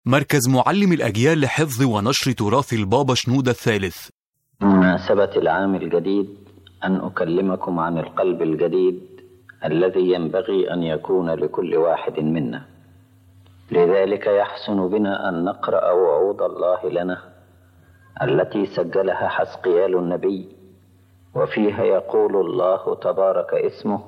مركز معلم الأجيال لحفظ ونشر تراث البابا شنودة الثالث. بمناسبة العام الجديد أن أكلمكم عن القلب الجديد الذي ينبغي أن يكون لكل واحد منا. لذلك يحسن بنا أن نقرأ وعود الله لنا التي سجلها حزقيال النبي، وفيها يقول الله تبارك اسمه: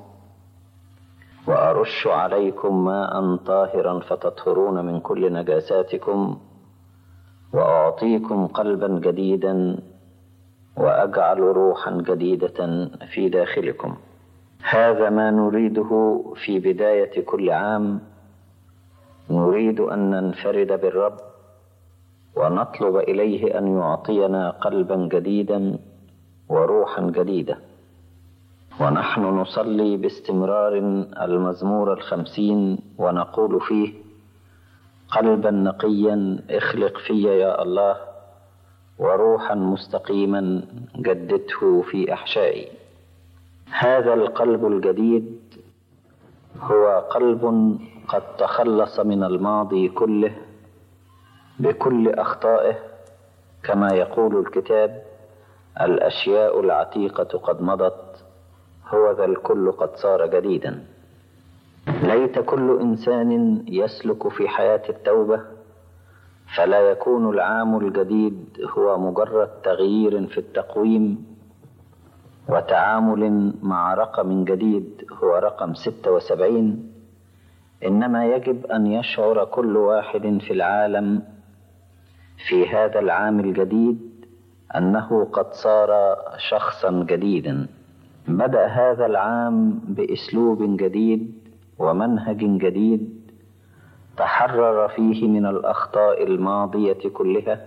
وأرش عليكم ماء طاهرا فتطهرون من كل نجاساتكم، وأعطيكم قلبا جديدا، وأجعل روحا جديدة في داخلكم. هذا ما نريده في بداية كل عام. نريد أن ننفرد بالرب ونطلب إليه أن يعطينا قلبا جديدا وروحا جديدة. ونحن نصلي باستمرار المزمور 50 ونقول فيه: قلبا نقيا اخلق في يا الله، وروحا مستقيما جدده في أحشائي. هذا القلب الجديد هو قلب قد تخلص من الماضي كله بكل أخطائه، كما يقول الكتاب: الأشياء العتيقة قد مضت، هو ذا الكل قد صار جديدا. ليت كل إنسان يسلك في حياة التوبة، فلا يكون العام الجديد هو مجرد تغيير في التقويم وتعامل مع رقم جديد هو رقم 76، إنما يجب أن يشعر كل واحد في العالم في هذا العام الجديد أنه قد صار شخصا جديدا. بدأ هذا العام بأسلوب جديد ومنهج جديد تحرر فيه من الأخطاء الماضية كلها،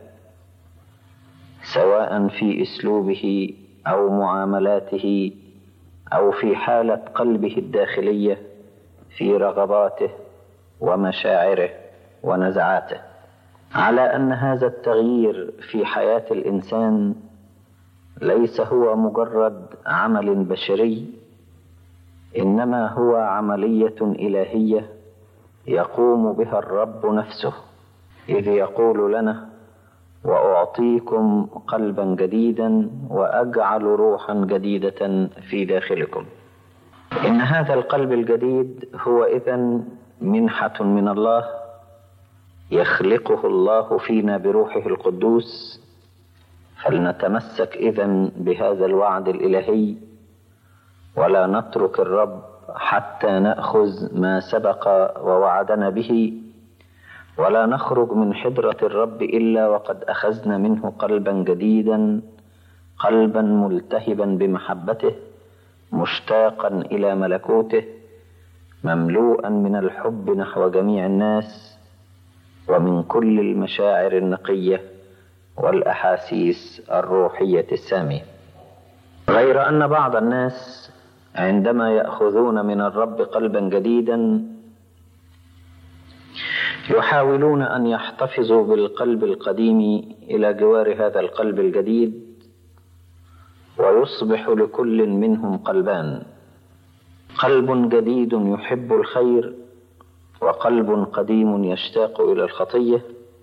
سواء في أسلوبه أو معاملاته أو في حالة قلبه الداخلية، في رغباته ومشاعره ونزعاته. على أن هذا التغيير في حياة الإنسان ليس هو مجرد عمل بشري، إنما هو عملية إلهية يقوم بها الرب نفسه، إذ يقول لنا: وأعطيكم قلبا جديدا وأجعل روحا جديدة في داخلكم. إن هذا القلب الجديد هو إذن منحة من الله يخلقه الله فينا بروحه القدوس. فلنتمسك إذن بهذا الوعد الإلهي، ولا نترك الرب حتى نأخذ ما سبق ووعدنا به، ولا نخرج من حضرة الرب إلا وقد أخذنا منه قلبا جديدا، قلبا ملتهبا بمحبته، مشتاقا إلى ملكوته، مملوءا من الحب نحو جميع الناس، ومن كل المشاعر النقية والأحاسيس الروحية السامية. غير أن بعض الناس عندما يأخذون من الرب قلبا جديدا يحاولون أن يحتفظوا بالقلب القديم إلى جوار هذا القلب الجديد، ويصبح لكل منهم قلبان: قلب جديد يحب الخير، وقلب قديم يشتاق إلى الخطية.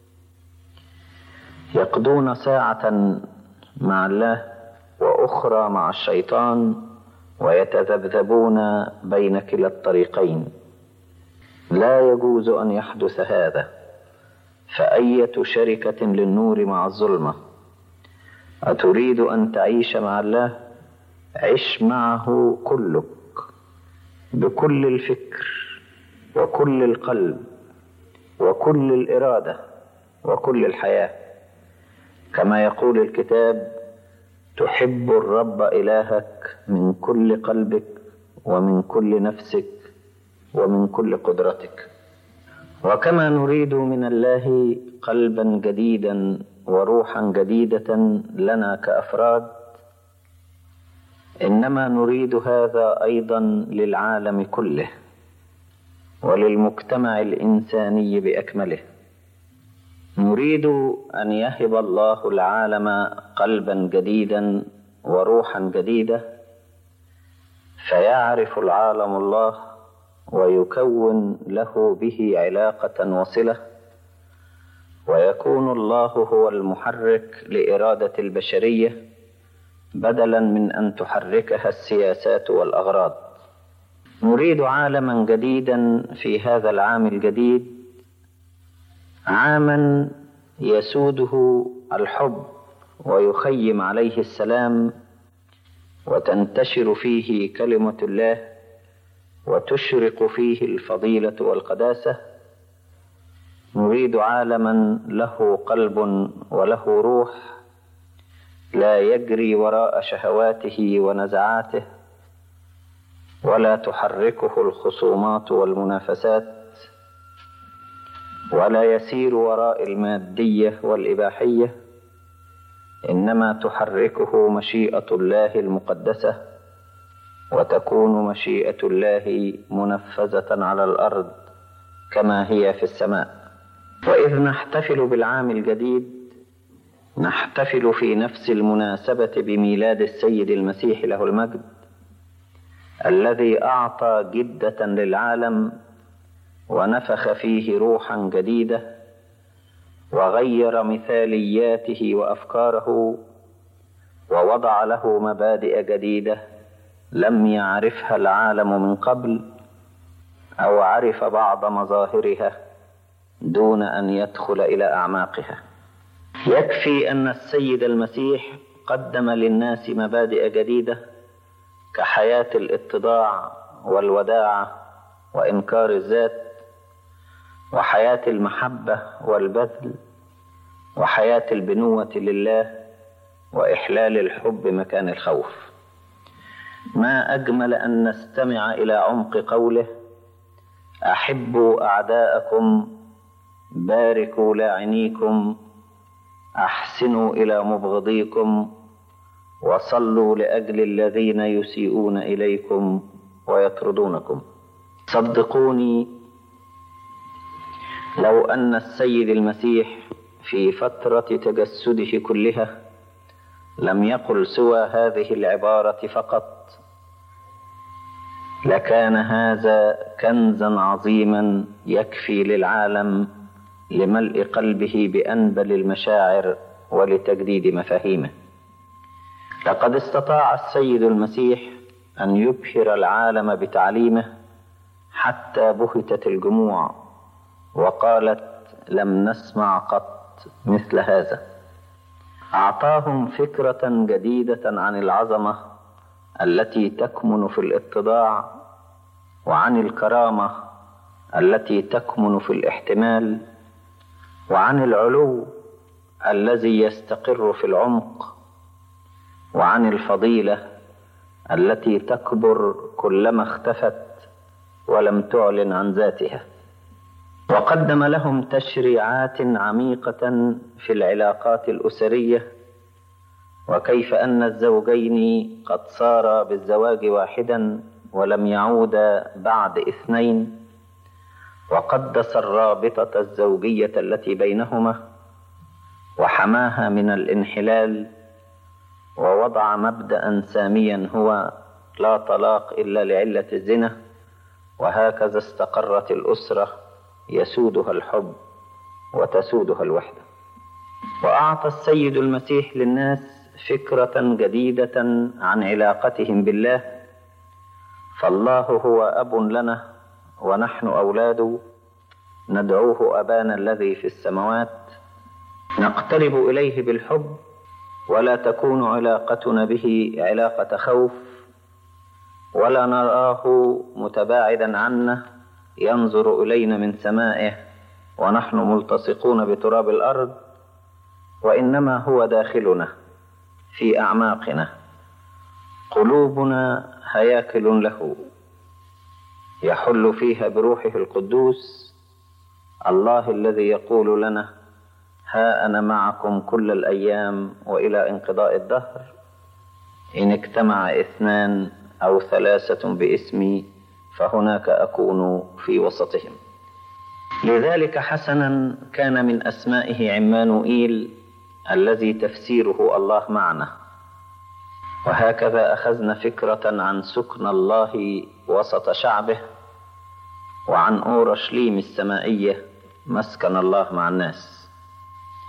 يقضون ساعة مع الله وأخرى مع الشيطان، ويتذبذبون بين كلا الطريقين. لا يجوز أن يحدث هذا، فأية شركة للنور مع الظلمة؟ أتريد أن تعيش مع الله؟ عش معه كلك، بكل الفكر وكل القلب وكل الإرادة وكل الحياة، كما يقول الكتاب: تحب الرب إلهك من كل قلبك ومن كل نفسك ومن كل قدرتك. وكما نريد من الله قلبا جديدا وروحا جديدة لنا كأفراد، إنما نريد هذا أيضا للعالم كله وللمجتمع الإنساني بأكمله. نريد أن يهب الله العالم قلبا جديدا وروحا جديدة، فيعرف العالم الله ويكون له به علاقة وصلة، ويكون الله هو المحرك لإرادة البشرية بدلا من أن تحركها السياسات والأغراض. نريد عالما جديدا في هذا العام الجديد، عاما يسوده الحب ويخيم عليه السلام وتنتشر فيه كلمة الله وتشرق فيه الفضيلة والقداسة. نريد عالما له قلب وله روح، لا يجري وراء شهواته ونزعاته، ولا تحركه الخصومات والمنافسات، ولا يسير وراء المادية والإباحية، إنما تحركه مشيئة الله المقدسة، وتكون مشيئة الله منفذة على الأرض كما هي في السماء. وإذ نحتفل بالعام الجديد نحتفل في نفس المناسبة بميلاد السيد المسيح له المجد، الذي أعطى جدة للعالم ونفخ فيه روحا جديدة وغير مثالياته وأفكاره ووضع له مبادئ جديدة لم يعرفها العالم من قبل، أو عرف بعض مظاهرها دون أن يدخل إلى أعماقها. يكفي أن السيد المسيح قدم للناس مبادئ جديدة كحياة الاتضاع والوداعة وإنكار الذات، وحياة المحبة والبذل، وحياة البنوة لله، وإحلال الحب مكان الخوف. ما أجمل أن نستمع إلى عمق قوله: أحبوا أعداءكم، باركوا لاعنيكم، أحسنوا إلى مبغضيكم، وصلوا لأجل الذين يسيئون إليكم ويطردونكم. صدقوني، لو أن السيد المسيح في فترة تجسده كلها لم يقل سوى هذه العبارة فقط، لكان هذا كنزا عظيما يكفي للعالم لملء قلبه بأنبل المشاعر ولتجديد مفاهيمه. لقد استطاع السيد المسيح أن يبهر العالم بتعليمه حتى بهتت الجموع وقالت: لم نسمع قط مثل هذا. أعطاهم فكرة جديدة عن العظمة التي تكمن في الاتضاع، وعن الكرامة التي تكمن في الاحتمال، وعن العلو الذي يستقر في العمق، وعن الفضيلة التي تكبر كلما اختفت ولم تعلن عن ذاتها. وقدم لهم تشريعات عميقة في العلاقات الأسرية، وكيف أن الزوجين قد صارا بالزواج واحدا ولم يعودا بعد اثنين، وقدس الرابطة الزوجية التي بينهما وحماها من الانحلال، ووضع مبدأ ساميا هو: لا طلاق إلا لعلة الزنا. وهكذا استقرت الأسرة يسودها الحب وتسودها الوحدة. وأعطى السيد المسيح للناس فكرة جديدة عن علاقتهم بالله، فالله هو أب لنا ونحن أولاده، ندعوه أبانا الذي في السماوات، نقترب إليه بالحب، ولا تكون علاقتنا به علاقة خوف، ولا نراه متباعدا عنا ينظر إلينا من سمائه ونحن ملتصقون بتراب الأرض، وإنما هو داخلنا في أعماقنا، قلوبنا هياكل له يحل فيها بروحه القدوس، الله الذي يقول لنا: ها أنا معكم كل الأيام وإلى انقضاء الدهر، إن اجتمع 2 أو 3 باسمي فهناك أكون في وسطهم. لذلك حسنا كان من أسمائه عمانوئيل، الذي تفسيره الله معنا. وهكذا أخذنا فكرة عن سكن الله وسط شعبه، وعن أورشليم السمائية مسكن الله مع الناس.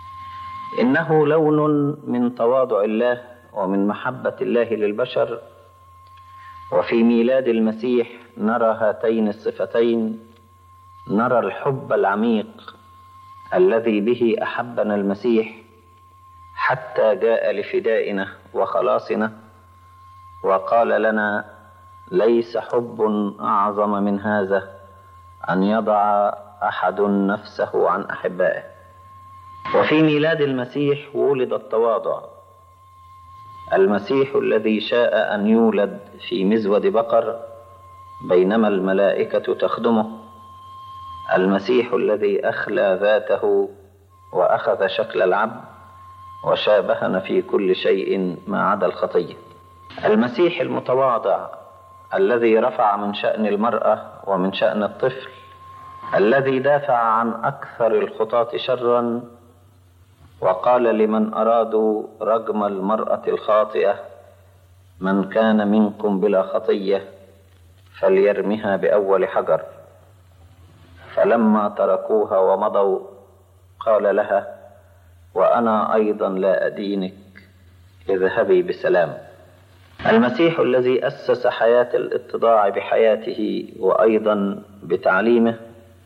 إنه لون من تواضع الله ومن محبة الله للبشر، وفي ميلاد المسيح نرى هاتين الصفتين. نرى الحب العميق الذي به أحبنا المسيح حتى جاء لفدائنا وخلاصنا، وقال لنا: ليس حب أعظم من هذا أن يضع أحد نفسه عن أحبائه. وفي ميلاد المسيح ولد التواضع، المسيح الذي شاء أن يولد في مزود بقر بينما الملائكة تخدمه، المسيح الذي أخلى ذاته وأخذ شكل العبد وشابهنا في كل شيء ما عدا الخطية، المسيح المتواضع الذي رفع من شأن المرأة ومن شأن الطفل، الذي دافع عن أكثر الخطاة شرا وقال لمن أرادوا رجم المرأة الخاطئة: من كان منكم بلا خطية فليرمها بأول حجر. فلما تركوها ومضوا قال لها: وأنا أيضا لا أدينك، اذهبي بسلام. المسيح الذي أسس حياة الاتضاع بحياته وأيضا بتعليمه،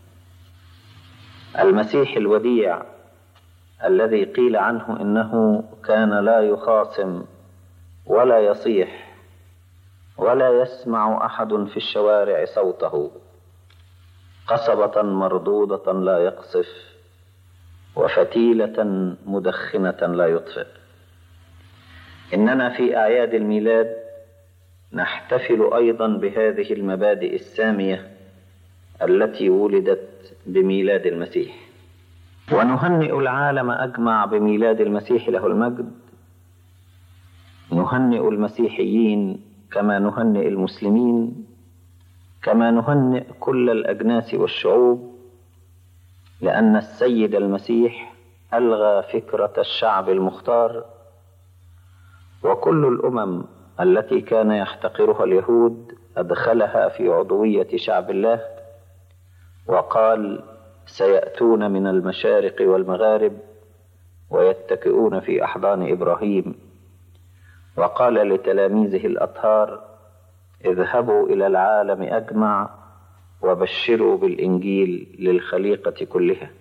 المسيح الوديع الذي قيل عنه إنه كان لا يخاصم ولا يصيح ولا يسمع أحد في الشوارع صوته، قصبة مردودة لا يقصف وفتيلة مدخنة لا يطفئ. إننا في أعياد الميلاد نحتفل أيضا بهذه المبادئ السامية التي ولدت بميلاد المسيح، ونهنئ العالم أجمع بميلاد المسيح له المجد. نهنئ المسيحيين كما نهنئ المسلمين، كما نهنئ كل الأجناس والشعوب، لأن السيد المسيح ألغى فكرة الشعب المختار، وكل الأمم التي كان يحتقرها اليهود أدخلها في عضوية شعب الله، وقال: سيأتون من المشارق والمغارب ويتكئون في أحضان إبراهيم. وقال لتلاميذه الأطهار: اذهبوا إلى العالم أجمع وبشروا بالإنجيل للخليقة كلها.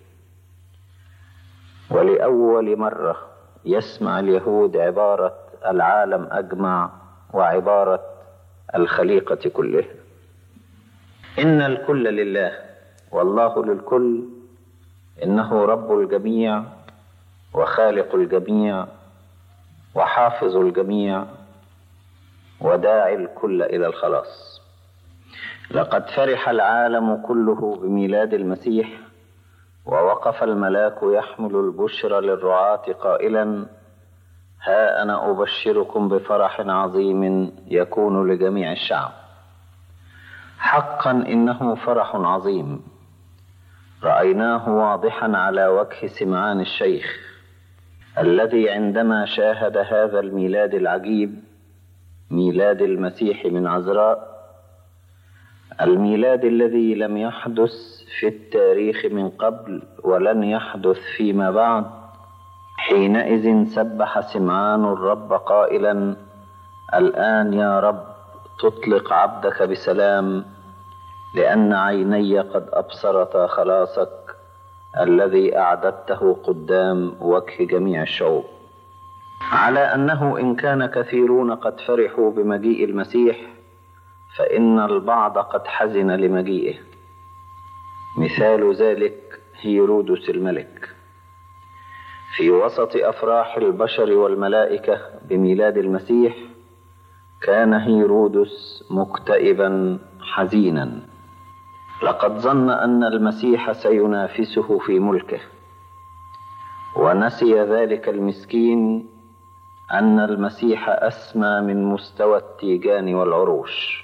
ولأول مرة يسمع اليهود عبارة العالم أجمع وعبارة الخليقة كلها. إن الكل لله والله للكل، إنه رب الجميع وخالق الجميع وحافظ الجميع وداعي الكل إلى الخلاص. لقد فرح العالم كله بميلاد المسيح، ووقف الملاك يحمل البشرى للرعاة قائلا: ها أنا أبشركم بفرح عظيم يكون لجميع الشعب. حقا إنه فرح عظيم رأيناه واضحا على وجه سمعان الشيخ الذي عندما شاهد هذا الميلاد العجيب، ميلاد المسيح من عذراء، الميلاد الذي لم يحدث في التاريخ من قبل ولن يحدث فيما بعد. حينئذ سبح سمعان الرب قائلا: الآن يا رب تطلق عبدك بسلام، لأن عيني قد أبصرتا خلاصك الذي أعددته قدام وجه جميع الشعوب. على أنه إن كان كثيرون قد فرحوا بمجيء المسيح، فإن البعض قد حزن لمجيئه. مثال ذلك هيرودس الملك. في وسط أفراح البشر والملائكة بميلاد المسيح، كان هيرودس مكتئبا حزينا، لقد ظن أن المسيح سينافسه في ملكه، ونسي ذلك المسكين أن المسيح أسمى من مستوى التيجان والعروش،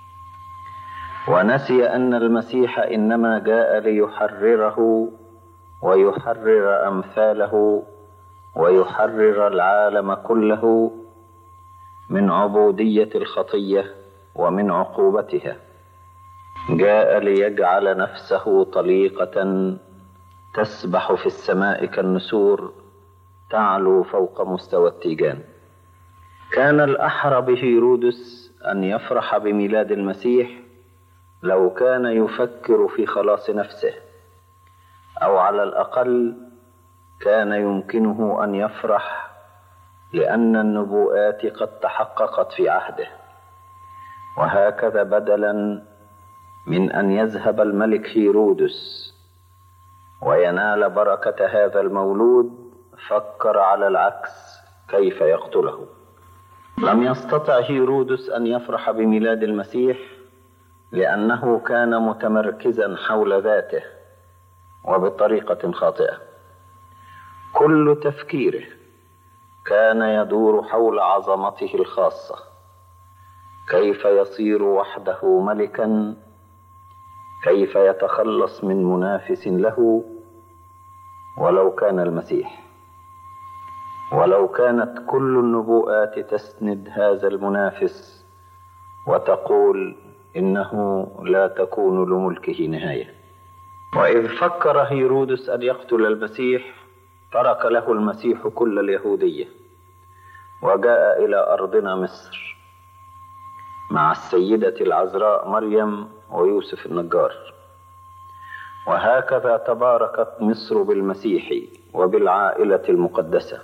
ونسي أن المسيح إنما جاء ليحرره ويحرر أمثاله ويحرر العالم كله من عبودية الخطية ومن عقوبتها. جاء ليجعل نفسه طليقة تسبح في السماء كالنسور، تعلو فوق مستوى التيجان. كان الأحرى بهيرودس أن يفرح بميلاد المسيح لو كان يفكر في خلاص نفسه، أو على الأقل كان يمكنه أن يفرح لأن النبوءات قد تحققت في عهده. وهكذا بدلا من أن يذهب الملك هيرودس وينال بركة هذا المولود، فكر على العكس كيف يقتله. لم يستطع هيرودس أن يفرح بميلاد المسيح لأنه كان متمركزا حول ذاته وبطريقة خاطئة. كل تفكيره كان يدور حول عظمته الخاصة، كيف يصير وحده ملكا، كيف يتخلص من منافس له ولو كان المسيح. ولو كانت كل النبوءات تسند هذا المنافس وتقول إنه لا تكون لملكه نهاية. وإذ فكر هيرودس أن يقتل المسيح، ترك له المسيح كل اليهودية وجاء إلى أرضنا مصر مع السيدة العذراء مريم ويوسف النجار. وهكذا تباركت مصر بالمسيح وبالعائلة المقدسة،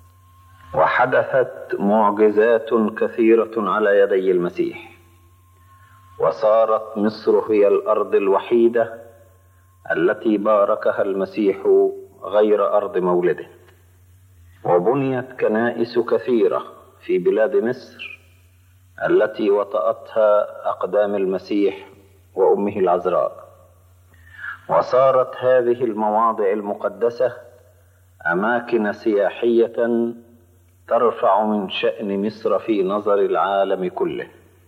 وحدثت معجزات كثيرة على يدي المسيح، وصارت مصر هي الأرض الوحيدة التي باركها المسيح غير أرض مولده. وبنيت كنائس كثيرة في بلاد مصر التي وطأتها أقدام المسيح وأمه العذراء. وصارت هذه المواضع المقدسة أماكن سياحية ترفع من شأن مصر في نظر العالم كله.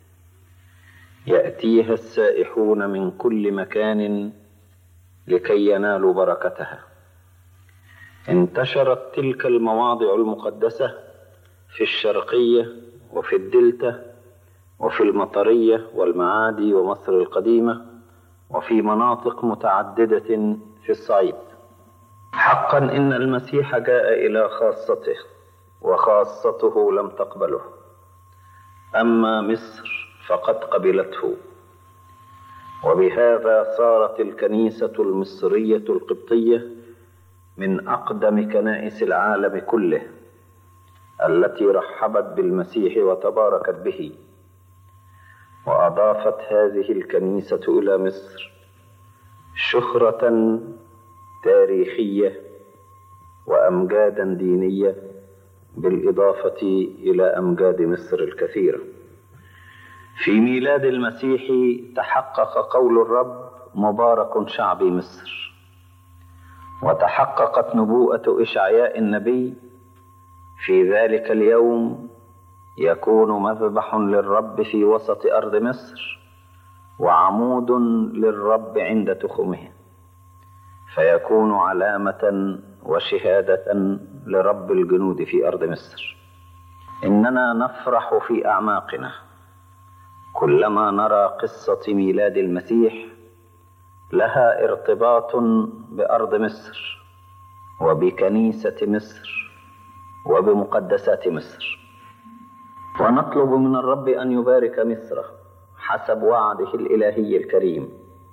يأتيها السائحون من كل مكان لكي ينالوا بركتها. انتشرت تلك المواضع المقدسة في الشرقية وفي الدلتا وفي المطرية والمعادي ومصر القديمة، وفي مناطق متعددة في الصعيد. حقا إن المسيح جاء إلى خاصته وخاصته لم تقبله، أما مصر فقد قبلته. وبهذا صارت الكنيسة المصرية القبطية من أقدم كنائس العالم كله، التي رحبت بالمسيح وتباركت به. وأضافت هذه الكنيسة إلى مصر شهرة تاريخية وأمجادا دينية، بالإضافة إلى أمجاد مصر الكثيرة. في ميلاد المسيح تحقق قول الرب: مبارك شعبي مصر. وتحققت نبوءة إشعياء النبي: في ذلك اليوم يكون مذبح للرب في وسط أرض مصر، وعمود للرب عند تخمه، فيكون علامة وشهادة لرب الجنود في أرض مصر. إننا نفرح في أعماقنا كلما نرى قصة ميلاد المسيح لها ارتباط بأرض مصر وبكنيسة مصر وبمقدسات مصر. ونطلب من الرب أن يبارك مصر حسب وعده الإلهي الكريم،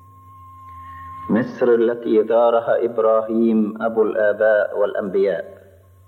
مصر التي زارها إبراهيم أبو الآباء والأنبياء،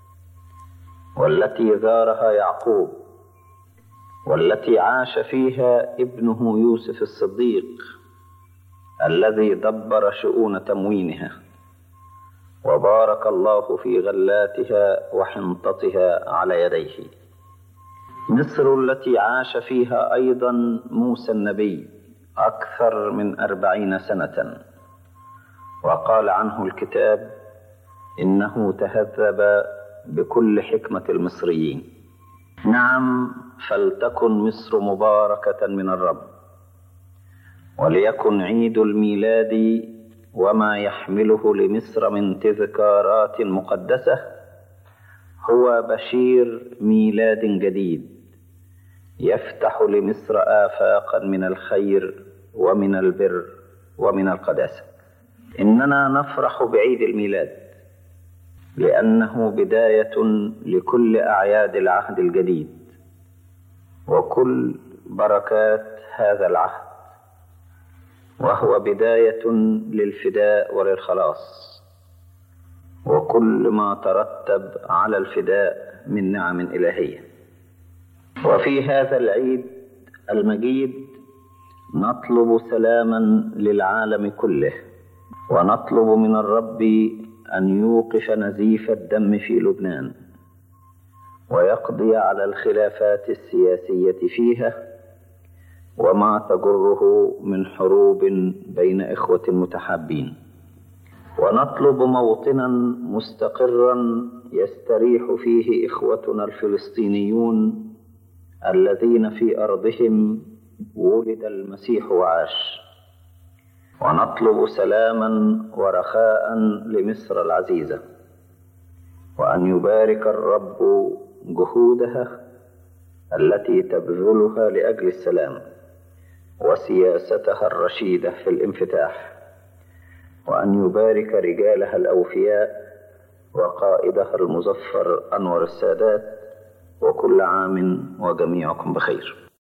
والتي زارها يعقوب، والتي عاش فيها ابنه يوسف الصديق الذي دبر شؤون تموينها، وبارك الله في غلاتها وحنطتها على يديه. مصر التي عاش فيها أيضا موسى النبي أكثر من 40 سنة، وقال عنه الكتاب: إنه تهذب بكل حكمة المصريين. نعم، فلتكن مصر مباركة من الرب، وليكن عيد الميلاد وما يحمله لمصر من تذكارات مقدسة هو بشير ميلاد جديد يفتح لمصر آفاقا من الخير ومن البر ومن القداسة. إننا نفرح بعيد الميلاد لأنه بداية لكل أعياد العهد الجديد وكل بركات هذا العهد، وهو بداية للفداء وللخلاص وكل ما ترتب على الفداء من نعم إلهية. وفي هذا العيد المجيد نطلب سلاما للعالم كله، ونطلب من الرب أن يوقف نزيف الدم في لبنان ويقضي على الخلافات السياسية فيها وما تجره من حروب بين إخوة متحابين، ونطلب موطنا مستقرا يستريح فيه إخوتنا الفلسطينيون الذين في أرضهم ولد المسيح وعاش، ونطلب سلاما ورخاء لمصر العزيزة، وأن يبارك الرب جهودها التي تبذلها لأجل السلام وسياستها الرشيدة في الانفتاح، وأن يبارك رجالها الأوفياء وقائدها المظفر أنور السادات، وكل عام وجميعكم بخير.